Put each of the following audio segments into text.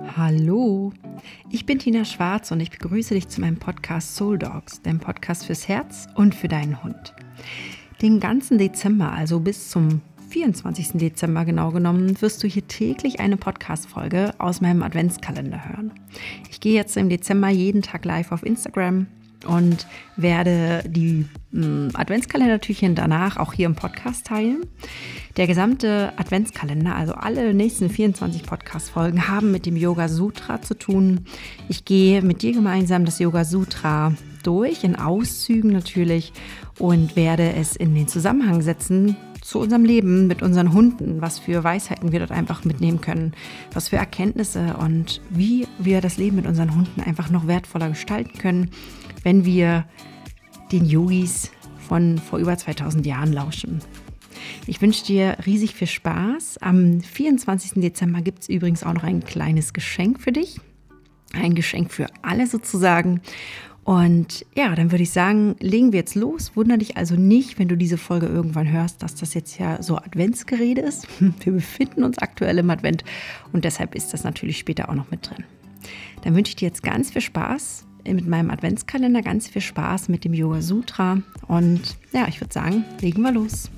Hallo, ich bin Tina Schwarz und ich begrüße dich zu meinem Podcast Soul Dogs, deinem Podcast fürs Herz und für deinen Hund. Den ganzen Dezember, also bis zum 24. Dezember genau genommen, wirst du hier täglich eine Podcast-Folge aus meinem Adventskalender hören. Ich gehe jetzt im Dezember jeden Tag live auf Instagram und werde die Adventskalendertürchen danach auch hier im Podcast teilen. Der gesamte Adventskalender, also alle nächsten 24 Podcast-Folgen, haben mit dem Yoga Sutra zu tun. Ich gehe mit dir gemeinsam das Yoga Sutra durch, in Auszügen natürlich, und werde es in den Zusammenhang setzen zu unserem Leben mit unseren Hunden, was für Weisheiten wir dort einfach mitnehmen können, was für Erkenntnisse und wie wir das Leben mit unseren Hunden einfach noch wertvoller gestalten können, wenn wir den Yogis von vor über 2000 Jahren lauschen. Ich wünsche dir riesig viel Spaß. Am 24. Dezember gibt es übrigens auch noch ein kleines Geschenk für dich. Ein Geschenk für alle sozusagen. Und ja, dann würde ich sagen, legen wir jetzt los. Wundere dich also nicht, wenn du diese Folge irgendwann hörst, dass das jetzt ja so Adventsgerede ist. Wir befinden uns aktuell im Advent und deshalb ist das natürlich später auch noch mit drin. Dann wünsche ich dir jetzt ganz viel Spaß mit meinem Adventskalender, ganz viel Spaß mit dem Yoga Sutra und ja, ich würde sagen, legen wir los.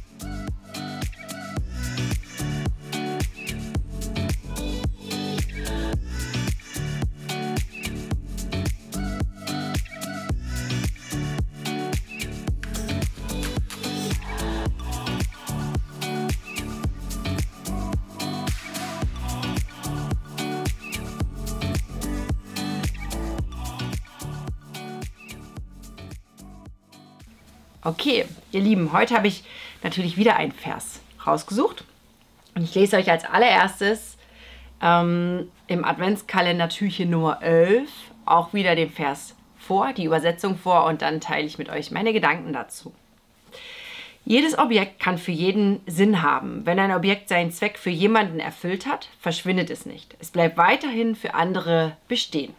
Okay, ihr Lieben, heute habe ich natürlich wieder einen Vers rausgesucht und ich lese euch als allererstes im Adventskalender Türchen Nummer 11 auch wieder den Vers vor, die Übersetzung vor und dann teile ich mit euch meine Gedanken dazu. Jedes Objekt kann für jeden Sinn haben. Wenn ein Objekt seinen Zweck für jemanden erfüllt hat, verschwindet es nicht. Es bleibt weiterhin für andere bestehen.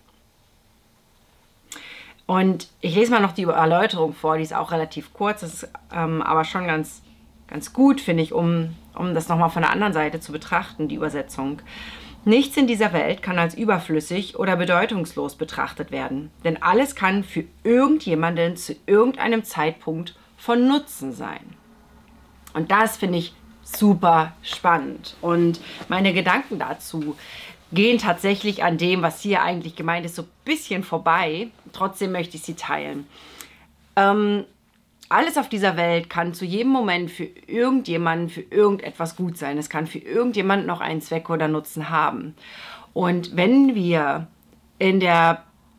Und ich lese mal noch die Erläuterung vor, die ist auch relativ kurz, das ist aber schon ganz gut, finde ich, um das nochmal von der anderen Seite zu betrachten, die Übersetzung. Nichts in dieser Welt kann als überflüssig oder bedeutungslos betrachtet werden, denn alles kann für irgendjemanden zu irgendeinem Zeitpunkt von Nutzen sein. Und das finde ich super spannend und meine Gedanken dazu gehen tatsächlich an dem, was hier eigentlich gemeint ist, so ein bisschen vorbei. Trotzdem möchte ich sie teilen. Alles auf dieser Welt kann zu jedem Moment für irgendjemanden, für irgendetwas gut sein. Es kann für irgendjemanden noch einen Zweck oder Nutzen haben. Und wenn wir in der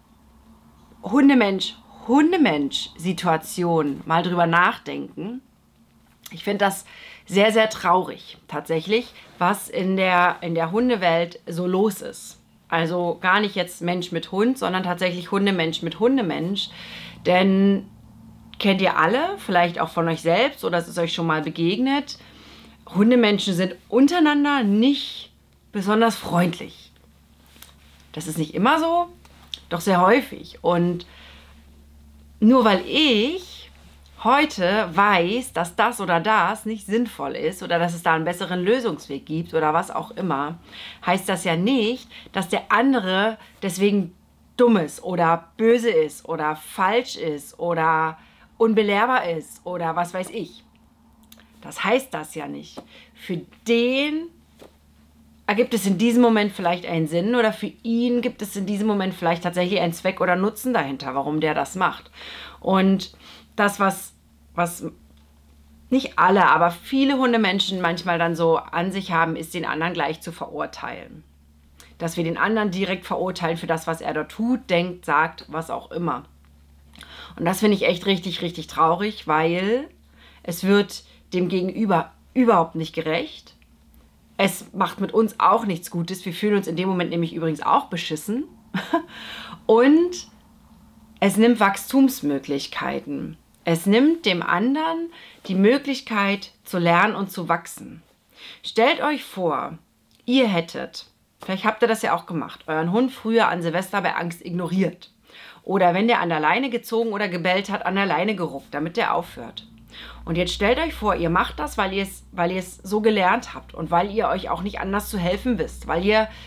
Hundemensch-Situation mal drüber nachdenken, ich finde das sehr, sehr traurig tatsächlich, was in der Hundewelt so los ist. Also gar nicht jetzt Mensch mit Hund, sondern tatsächlich Hundemensch mit Hundemensch. Denn kennt ihr alle, vielleicht auch von euch selbst oder es ist euch schon mal begegnet, Hundemenschen sind untereinander nicht besonders freundlich. Das ist nicht immer so, doch sehr häufig. Und nur weil ich heute weiß, dass das oder das nicht sinnvoll ist oder dass es da einen besseren Lösungsweg gibt oder was auch immer, heißt das ja nicht, dass der andere deswegen dumm ist oder böse ist oder falsch ist oder unbelehrbar ist oder was weiß ich. Das heißt das ja nicht. Für den ergibt es in diesem Moment vielleicht einen Sinn oder für ihn gibt es in diesem Moment vielleicht tatsächlich einen Zweck oder Nutzen dahinter, warum der das macht. Und das, was nicht alle, aber viele Hundemenschen manchmal dann so an sich haben, ist, den anderen gleich zu verurteilen. Dass wir den anderen direkt verurteilen für das, was er dort tut, denkt, sagt, was auch immer. Und das finde ich echt richtig, richtig traurig, weil es wird dem Gegenüber überhaupt nicht gerecht. Es macht mit uns auch nichts Gutes. Wir fühlen uns in dem Moment nämlich übrigens auch beschissen. Und es nimmt Wachstumsmöglichkeiten. Es nimmt dem anderen die Möglichkeit zu lernen und zu wachsen. Stellt euch vor, ihr hättet, vielleicht habt ihr das ja auch gemacht, euren Hund früher an Silvester bei Angst ignoriert. Oder wenn der an der Leine gezogen oder gebellt hat, an der Leine geruckt, damit der aufhört. Und jetzt stellt euch vor, ihr macht das, weil ihr es so gelernt habt und weil ihr euch auch nicht anders zu helfen wisst, weil ihr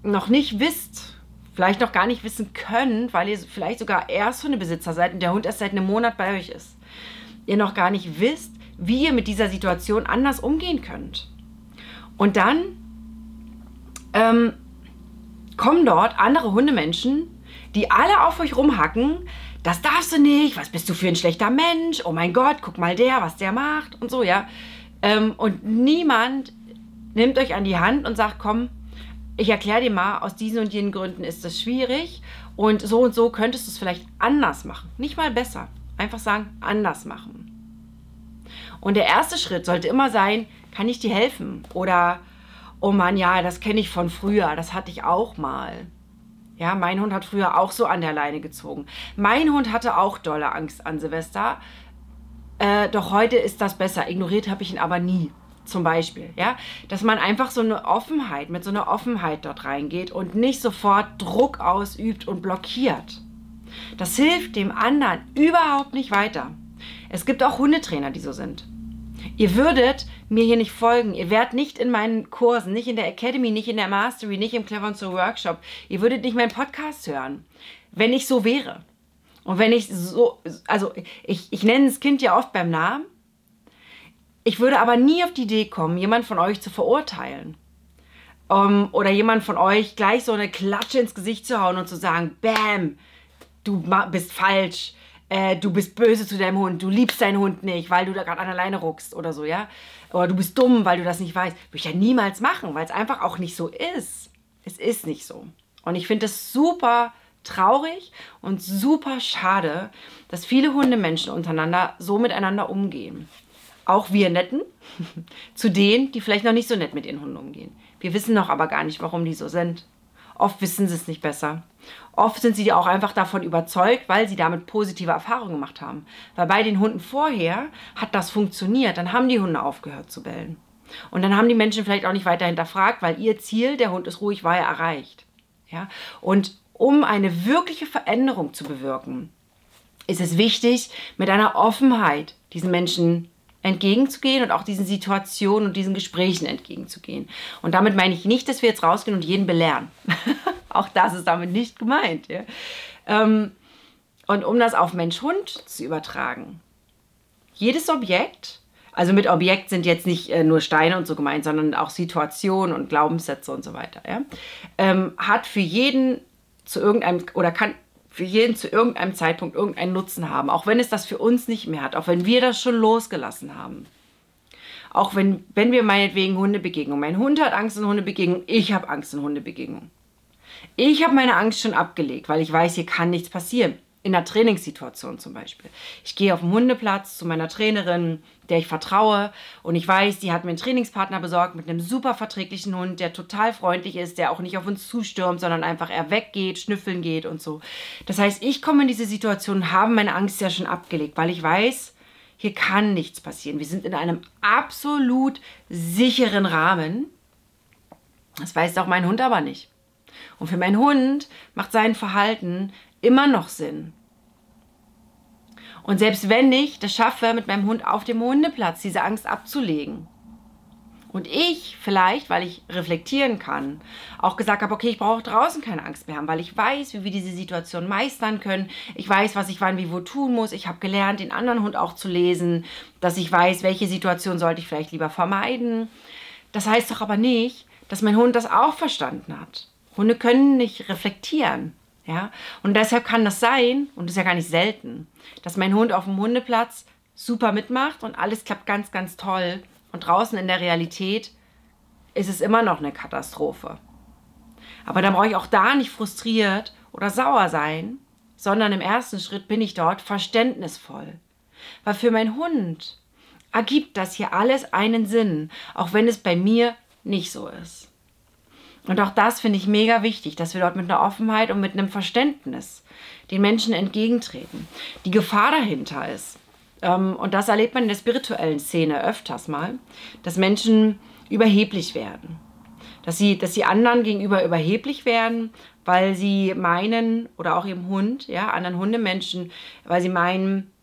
noch nicht wisst, vielleicht noch gar nicht wissen könnt, weil ihr vielleicht sogar erst Hundebesitzer seid und der Hund erst seit einem Monat bei euch ist, ihr noch gar nicht wisst, wie ihr mit dieser Situation anders umgehen könnt. Und dann kommen dort andere Hundemenschen, die alle auf euch rumhacken. Das darfst du nicht, was bist du für ein schlechter Mensch, oh mein Gott, guck mal was der macht und so, ja. Und niemand nimmt euch an die Hand und sagt, komm, ich erkläre dir mal, aus diesen und jenen Gründen ist das schwierig und so könntest du es vielleicht anders machen. Nicht mal besser, einfach sagen, anders machen. Und der erste Schritt sollte immer sein, kann ich dir helfen? Oder, oh Mann, ja, das kenne ich von früher, das hatte ich auch mal. Ja, mein Hund hat früher auch so an der Leine gezogen. Mein Hund hatte auch dolle Angst an Silvester. Doch heute ist das besser. Ignoriert habe ich ihn aber nie, zum Beispiel. Ja? Dass man einfach so eine Offenheit, mit so einer Offenheit dort reingeht und nicht sofort Druck ausübt und blockiert. Das hilft dem anderen überhaupt nicht weiter. Es gibt auch Hundetrainer, die so sind. Ihr würdet mir hier nicht folgen. Ihr wärt nicht in meinen Kursen, nicht in der Academy, nicht in der Mastery, nicht im Clever & So Workshop. Ihr würdet nicht meinen Podcast hören, wenn ich so wäre. Und wenn ich so, also ich nenne das Kind ja oft beim Namen. Ich würde aber nie auf die Idee kommen, jemand von euch zu verurteilen. Oder jemand von euch gleich so eine Klatsche ins Gesicht zu hauen und zu sagen, bam, du bist falsch. Du bist böse zu deinem Hund, du liebst deinen Hund nicht, weil du da gerade an der Leine ruckst oder so, ja? Oder du bist dumm, weil du das nicht weißt. Würde ich ja niemals machen, weil es einfach auch nicht so ist. Es ist nicht so. Und ich finde es super traurig und super schade, dass viele Hundemenschen untereinander so miteinander umgehen. Auch wir Netten, zu denen, die vielleicht noch nicht so nett mit ihren Hunden umgehen. Wir wissen noch aber gar nicht, warum die so sind. Oft wissen sie es nicht besser. Oft sind sie auch einfach davon überzeugt, weil sie damit positive Erfahrungen gemacht haben. Weil bei den Hunden vorher hat das funktioniert. Dann haben die Hunde aufgehört zu bellen. Und dann haben die Menschen vielleicht auch nicht weiter hinterfragt, weil ihr Ziel, der Hund ist ruhig, war ja erreicht. Ja? Und um eine wirkliche Veränderung zu bewirken, ist es wichtig, mit einer Offenheit diesen Menschen entgegenzugehen und auch diesen Situationen und diesen Gesprächen entgegenzugehen. Und damit meine ich nicht, dass wir jetzt rausgehen und jeden belehren. Auch das ist damit nicht gemeint. Ja? Und um das auf Mensch-Hund zu übertragen, jedes Objekt, also mit Objekt sind jetzt nicht nur Steine und so gemeint, sondern auch Situationen und Glaubenssätze und so weiter, ja? Hat für jeden zu irgendeinem, oder kann für jeden zu irgendeinem Zeitpunkt irgendeinen Nutzen haben, auch wenn es das für uns nicht mehr hat, auch wenn wir das schon losgelassen haben. Auch wenn wir meinetwegen Hundebegegnung, mein Hund hat Angst in Hundebegegnung, ich habe Angst in Hundebegegnung. Ich habe meine Angst schon abgelegt, weil ich weiß, hier kann nichts passieren. In einer Trainingssituation zum Beispiel. Ich gehe auf den Hundeplatz zu meiner Trainerin, der ich vertraue und ich weiß, die hat mir einen Trainingspartner besorgt mit einem super verträglichen Hund, der total freundlich ist, der auch nicht auf uns zustürmt, sondern einfach er weggeht, schnüffeln geht und so. Das heißt, ich komme in diese Situation und habe meine Angst ja schon abgelegt, weil ich weiß, hier kann nichts passieren. Wir sind in einem absolut sicheren Rahmen. Das weiß auch mein Hund aber nicht. Und für meinen Hund macht sein Verhalten immer noch Sinn. Und selbst wenn ich das schaffe, mit meinem Hund auf dem Hundeplatz diese Angst abzulegen und ich vielleicht, weil ich reflektieren kann, auch gesagt habe, okay, ich brauche draußen keine Angst mehr haben, weil ich weiß, wie wir diese Situation meistern können. Ich weiß, was ich wann wie wo tun muss. Ich habe gelernt, den anderen Hund auch zu lesen, dass ich weiß, welche Situation sollte ich vielleicht lieber vermeiden. Das heißt doch aber nicht, dass mein Hund das auch verstanden hat. Hunde können nicht reflektieren. Ja? Und deshalb kann das sein, und das ist ja gar nicht selten, dass mein Hund auf dem Hundeplatz super mitmacht und alles klappt ganz, ganz toll. Und draußen in der Realität ist es immer noch eine Katastrophe. Aber dann brauche ich auch da nicht frustriert oder sauer sein, sondern im ersten Schritt bin ich dort verständnisvoll. Weil für meinen Hund ergibt das hier alles einen Sinn, auch wenn es bei mir nicht so ist. Und auch das finde ich mega wichtig, dass wir dort mit einer Offenheit und mit einem Verständnis den Menschen entgegentreten. Die Gefahr dahinter ist, und das erlebt man in der spirituellen Szene öfters mal, dass Menschen überheblich werden. Dass sie anderen gegenüber überheblich werden, weil sie meinen, oder auch ihrem Hund, ja, anderen Hundemenschen, weil sie meinen,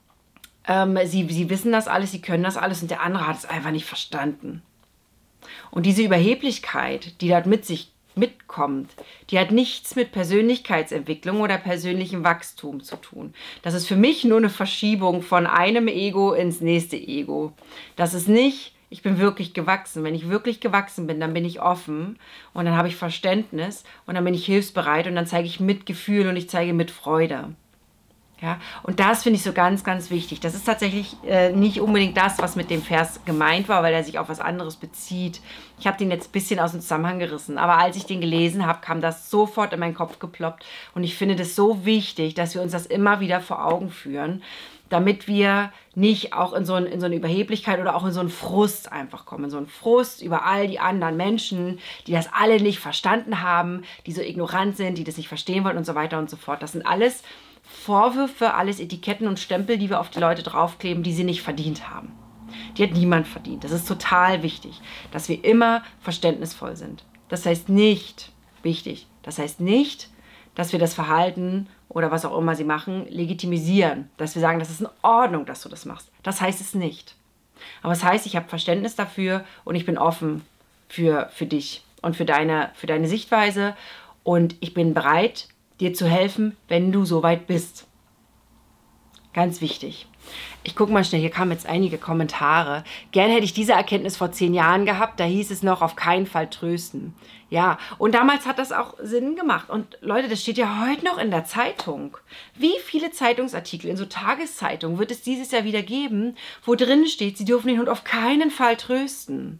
sie wissen das alles, sie können das alles und der andere hat es einfach nicht verstanden. Und diese Überheblichkeit, die dort mit sich mitkommt, die hat nichts mit Persönlichkeitsentwicklung oder persönlichem Wachstum zu tun. Das ist für mich nur eine Verschiebung von einem Ego ins nächste Ego. Das ist nicht, ich bin wirklich gewachsen. Wenn ich wirklich gewachsen bin, dann bin ich offen und dann habe ich Verständnis und dann bin ich hilfsbereit und dann zeige ich Mitgefühl und ich zeige Mitfreude. Ja, und das finde ich so ganz, ganz wichtig. Das ist tatsächlich nicht unbedingt das, was mit dem Vers gemeint war, weil er sich auf was anderes bezieht. Ich habe den jetzt ein bisschen aus dem Zusammenhang gerissen. Aber als ich den gelesen habe, kam das sofort in meinen Kopf geploppt. Und ich finde das so wichtig, dass wir uns das immer wieder vor Augen führen, damit wir nicht auch in so eine Überheblichkeit oder auch in so einen Frust einfach kommen. In so einen Frust über all die anderen Menschen, die das alle nicht verstanden haben, die so ignorant sind, die das nicht verstehen wollen und so weiter und so fort. Das sind alles Vorwürfe, alles Etiketten und Stempel, die wir auf die Leute draufkleben, die sie nicht verdient haben. Die hat niemand verdient. Das ist total wichtig, dass wir immer verständnisvoll sind. Das heißt nicht, wichtig, das heißt nicht, dass wir das Verhalten oder was auch immer sie machen, legitimisieren. Dass wir sagen, das ist in Ordnung, dass du das machst. Das heißt es nicht. Aber es heißt, ich habe Verständnis dafür und ich bin offen für dich und für deine Sichtweise und ich bin bereit, dir zu helfen, wenn du soweit bist. Ganz wichtig. Ich gucke mal schnell, hier kamen jetzt einige Kommentare. Gern hätte ich diese Erkenntnis vor 10 Jahren gehabt, da hieß es noch, auf keinen Fall trösten. Ja, und damals hat das auch Sinn gemacht. Und Leute, das steht ja heute noch in der Zeitung. Wie viele Zeitungsartikel in so Tageszeitungen wird es dieses Jahr wieder geben, wo drin steht, sie dürfen den Hund auf keinen Fall trösten.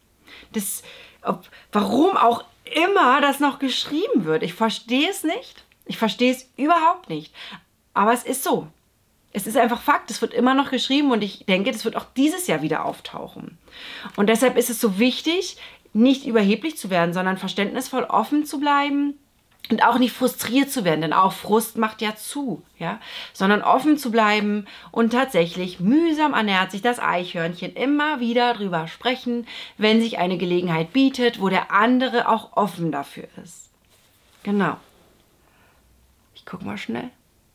Warum auch immer das noch geschrieben wird. Ich verstehe es nicht. Ich verstehe es überhaupt nicht. Aber es ist so. Es ist einfach Fakt. Es wird immer noch geschrieben und ich denke, das wird auch dieses Jahr wieder auftauchen. Und deshalb ist es so wichtig, nicht überheblich zu werden, sondern verständnisvoll offen zu bleiben und auch nicht frustriert zu werden, denn auch Frust macht ja zu, ja, sondern offen zu bleiben und tatsächlich mühsam ernährt sich das Eichhörnchen immer wieder drüber sprechen, wenn sich eine Gelegenheit bietet, wo der andere auch offen dafür ist. Genau. Ich gucke mal schnell.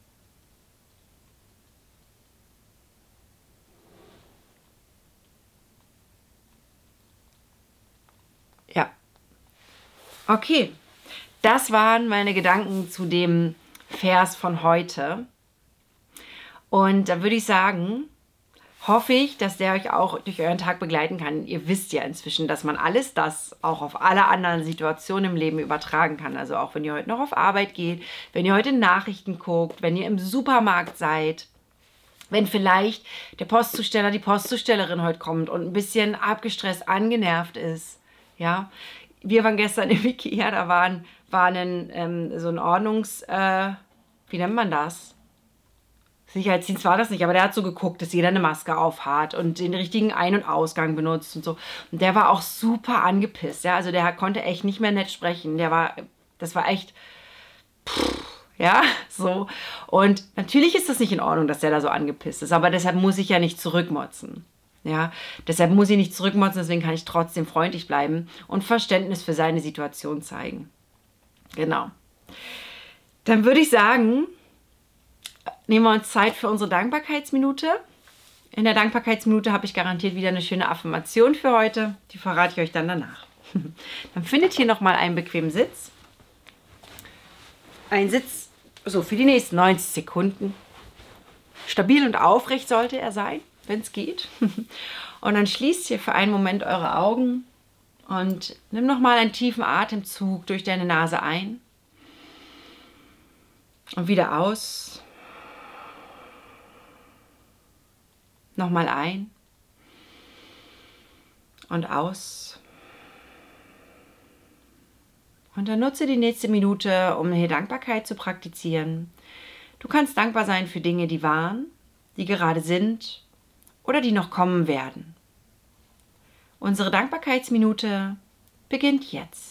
Ja. Okay. Das waren meine Gedanken zu dem Vers von heute. Und da würde ich sagen, hoffe ich, dass der euch auch durch euren Tag begleiten kann. Ihr wisst ja inzwischen, dass man alles das auch auf alle anderen Situationen im Leben übertragen kann. Also auch wenn ihr heute noch auf Arbeit geht, wenn ihr heute Nachrichten guckt, wenn ihr im Supermarkt seid, wenn vielleicht der Postzusteller, die Postzustellerin heute kommt und ein bisschen abgestresst, angenervt ist. Ja, wir waren gestern im Ikea, da war so ein wie nennt man das? Sicherheitsdienst war das nicht, aber der hat so geguckt, dass jeder eine Maske auf hat und den richtigen Ein- und Ausgang benutzt und so. Und der war auch super angepisst, ja, also der konnte echt nicht mehr nett sprechen. Das war echt, ja, so. Und natürlich ist das nicht in Ordnung, dass der da so angepisst ist, aber deshalb muss ich ja nicht zurückmotzen. Ja, deshalb muss ich nicht zurückmotzen, deswegen kann ich trotzdem freundlich bleiben und Verständnis für seine Situation zeigen. Genau. Dann würde ich sagen, nehmen wir uns Zeit für unsere Dankbarkeitsminute. In der Dankbarkeitsminute habe ich garantiert wieder eine schöne Affirmation für heute. Die verrate ich euch dann danach. Dann findet hier nochmal einen bequemen Sitz. Ein Sitz so für die nächsten 90 Sekunden. Stabil und aufrecht sollte er sein, wenn es geht. Und dann schließt hier für einen Moment eure Augen und nimm nochmal einen tiefen Atemzug durch deine Nase ein und wieder aus. Nochmal ein und aus. Und dann nutze die nächste Minute, um hier Dankbarkeit zu praktizieren. Du kannst dankbar sein für Dinge, die waren, die gerade sind oder die noch kommen werden. Unsere Dankbarkeitsminute beginnt jetzt.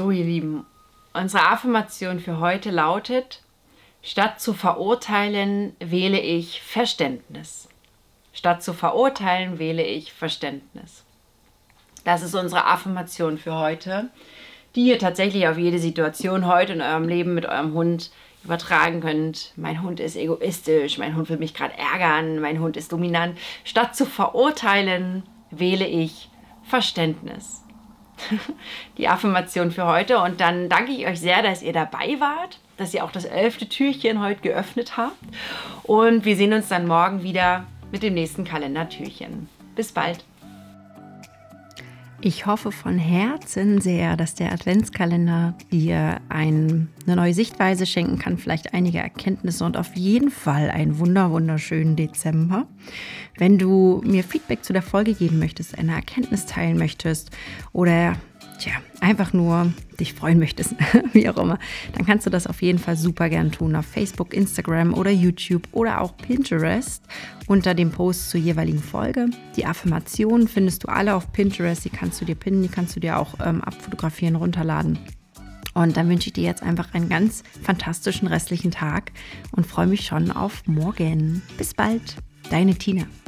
So, ihr Lieben, unsere Affirmation für heute lautet: Statt zu verurteilen, wähle ich Verständnis. Statt zu verurteilen, wähle ich Verständnis. Das ist unsere Affirmation für heute, die ihr tatsächlich auf jede Situation heute in eurem Leben mit eurem Hund übertragen könnt. Mein Hund ist egoistisch, mein Hund will mich gerade ärgern, mein Hund ist dominant. Statt zu verurteilen, wähle ich Verständnis. Die Affirmation für heute. Und dann danke ich euch sehr, dass ihr dabei wart, dass ihr auch das 11. Türchen heute geöffnet habt. Und wir sehen uns dann morgen wieder mit dem nächsten Kalendertürchen. Bis bald. Ich hoffe von Herzen sehr, dass der Adventskalender dir eine neue Sichtweise schenken kann, vielleicht einige Erkenntnisse und auf jeden Fall einen wunderschönen Dezember. Wenn du mir Feedback zu der Folge geben möchtest, eine Erkenntnis teilen möchtest oder einfach nur dich freuen möchtest, wie auch immer, dann kannst du das auf jeden Fall super gern tun auf Facebook, Instagram oder YouTube oder auch Pinterest unter dem Post zur jeweiligen Folge. Die Affirmationen findest du alle auf Pinterest, die kannst du dir pinnen, die kannst du dir auch abfotografieren, runterladen. Und dann wünsche ich dir jetzt einfach einen ganz fantastischen restlichen Tag und freue mich schon auf morgen. Bis bald, deine Tina.